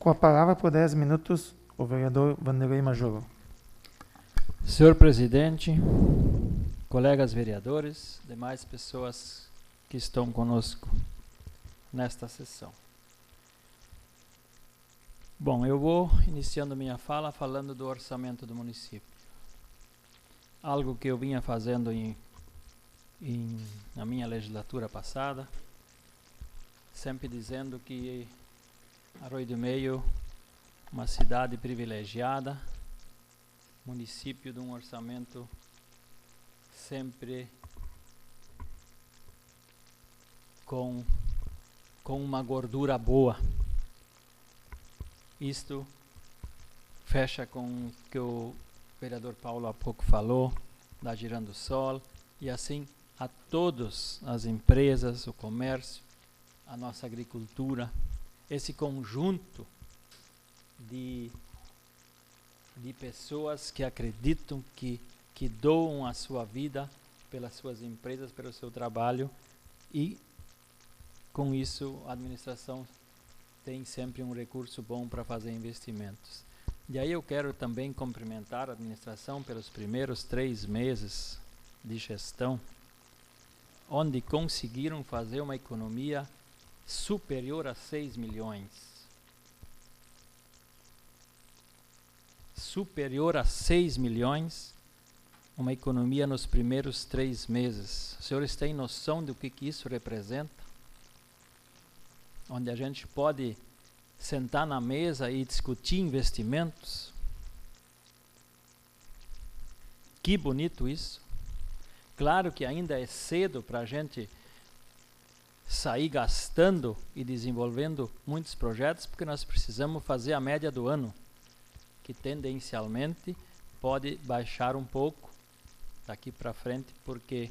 Com a palavra por 10 minutos, o vereador Vanderlei Majolo. Senhor presidente, colegas vereadores, demais pessoas que estão conosco nesta sessão. Bom, eu vou iniciando minha fala falando do orçamento do município. Algo que eu vinha fazendo na minha legislatura passada, sempre dizendo que Arroio do Meio, uma cidade privilegiada, município de um orçamento sempre com uma gordura boa. Isto fecha com o que o vereador Paulo há pouco falou, da Girando Sol, e assim a todas as empresas, o comércio, a nossa agricultura, esse conjunto de pessoas que acreditam, que doam a sua vida pelas suas empresas, pelo seu trabalho, e com isso a administração tem sempre um recurso bom para fazer investimentos. E aí eu quero também cumprimentar a administração pelos primeiros 3 meses de gestão, onde conseguiram fazer uma economia superior a 6 milhões. Superior a 6 milhões, uma economia nos primeiros 3 meses. Os senhores têm noção do que isso representa? Onde a gente pode sentar na mesa e discutir investimentos. Que bonito isso. Claro que ainda é cedo para a gente sair gastando e desenvolvendo muitos projetos, porque nós precisamos fazer a média do ano, que tendencialmente pode baixar um pouco daqui para frente, porque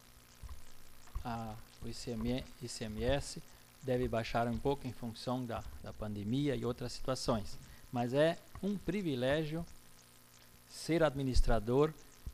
o ICMS deve baixar um pouco em função da pandemia e outras situações. Mas é um privilégio ser administrador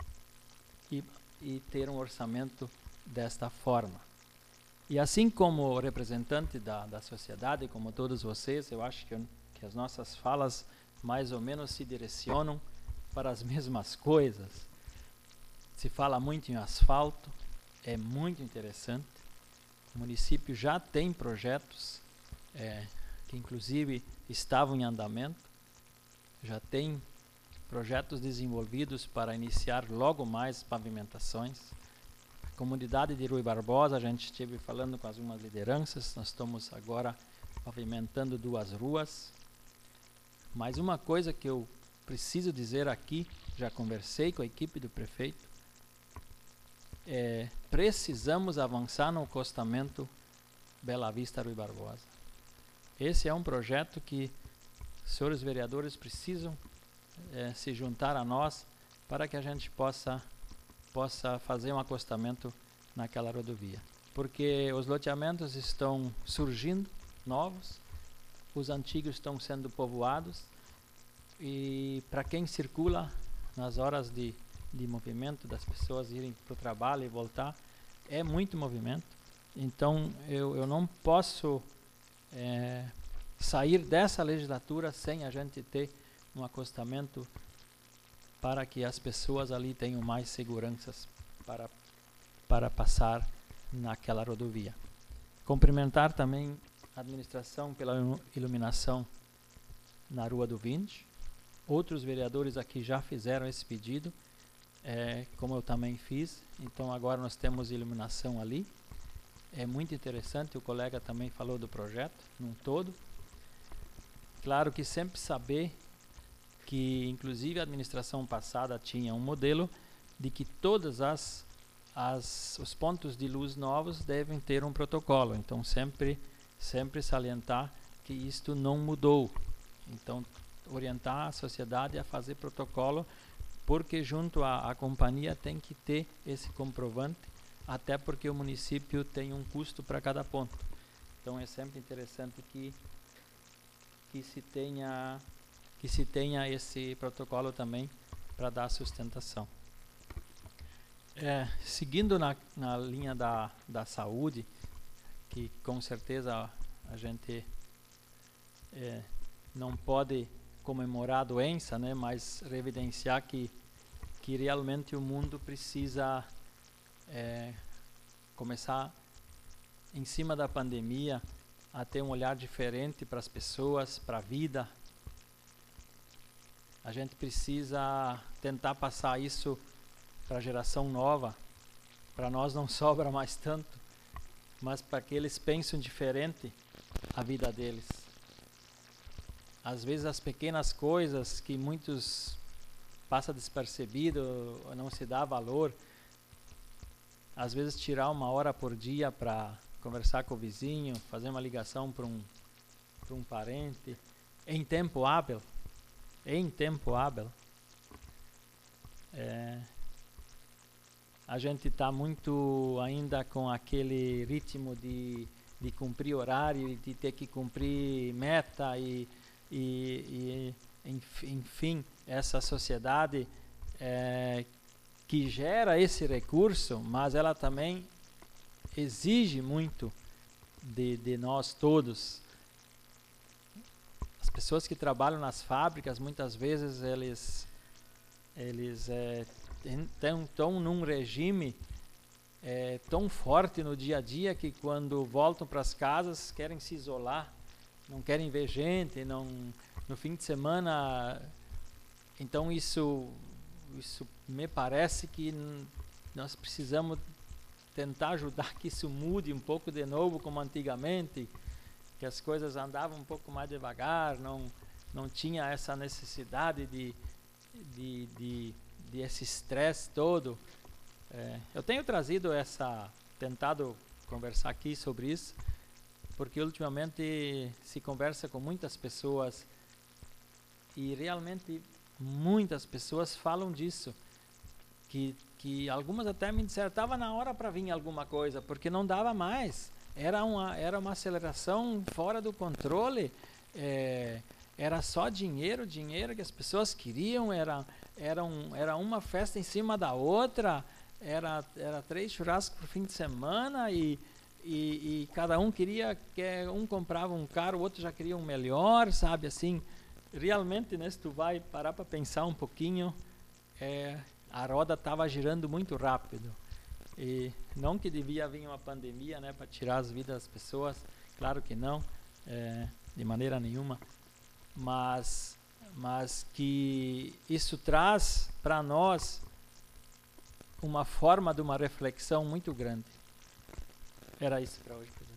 e ter um orçamento desta forma. E assim como representante da sociedade, como todos vocês, eu acho que as nossas falas mais ou menos se direcionam para as mesmas coisas. Se fala muito em asfalto, é muito interessante. O município já tem projetos que inclusive estavam em andamento, já tem projetos desenvolvidos para iniciar logo mais pavimentações. A comunidade de Rui Barbosa, a gente esteve falando com algumas lideranças, nós estamos agora pavimentando 2 ruas. Mas uma coisa que eu preciso dizer aqui, já conversei com a equipe do prefeito, precisamos avançar no acostamento Bela Vista Rui Barbosa. Esse é um projeto que os senhores vereadores precisam se juntar a nós para que a gente possa fazer um acostamento naquela rodovia. Porque os loteamentos estão surgindo, novos, os antigos estão sendo povoados, e para quem circula nas horas de movimento, das pessoas irem para o trabalho e voltar, é muito movimento. Então eu não posso sair dessa legislatura sem a gente ter um acostamento para que as pessoas ali tenham mais seguranças para passar naquela rodovia. Cumprimentar também a administração pela iluminação na Rua do Vinde. Outros vereadores aqui já fizeram esse pedido, como eu também fiz. Então agora nós temos iluminação ali. É muito interessante, o colega também falou do projeto num todo. Claro que sempre saber que inclusive a administração passada tinha um modelo de que todas os pontos de luz novos devem ter um protocolo. Então sempre salientar que isto não mudou. Então orientar a sociedade a fazer protocolo, porque junto à companhia tem que ter esse comprovante, até porque o município tem um custo para cada ponto. Então é sempre interessante que se tenha esse protocolo também para dar sustentação. Seguindo na linha da saúde, que com certeza a gente não pode comemorar a doença, né, mas evidenciar que realmente o mundo precisa começar, em cima da pandemia, a ter um olhar diferente para as pessoas, para a vida. A gente precisa tentar passar isso para a geração nova. Para nós não sobra mais tanto, mas para que eles pensem diferente a vida deles. Às vezes as pequenas coisas que muitos passam despercebido, não se dá valor, às vezes tirar 1 hora por dia para conversar com o vizinho, fazer uma ligação para um parente, em tempo hábil, a gente está muito ainda com aquele ritmo de cumprir horário, de ter que cumprir meta e enfim, essa sociedade que gera esse recurso, mas ela também exige muito de nós todos. As pessoas que trabalham nas fábricas, muitas vezes eles estão num regime tão forte no dia a dia que quando voltam para as casas querem se isolar, não querem ver gente, no fim de semana. Então isso me parece que nós precisamos tentar ajudar que isso mude um pouco de novo, como antigamente, que as coisas andavam um pouco mais devagar, não tinha essa necessidade de esse estresse todo. Eu tenho tentado conversar aqui sobre isso, porque ultimamente se conversa com muitas pessoas e realmente muitas pessoas falam disso, que algumas até me disseram, estava na hora para vir alguma coisa, porque não dava mais, era uma aceleração fora do controle, era só dinheiro que as pessoas queriam, era uma festa em cima da outra, era 3 churrascos por fim de semana e cada um queria, um comprava um carro, o outro já queria um melhor, sabe, assim, realmente, né, se tu vai parar para pensar um pouquinho, a roda estava girando muito rápido, e não que devia vir uma pandemia, né, para tirar as vidas das pessoas, claro que não, de maneira nenhuma, mas que isso traz para nós uma forma de uma reflexão muito grande. Era isso para hoje.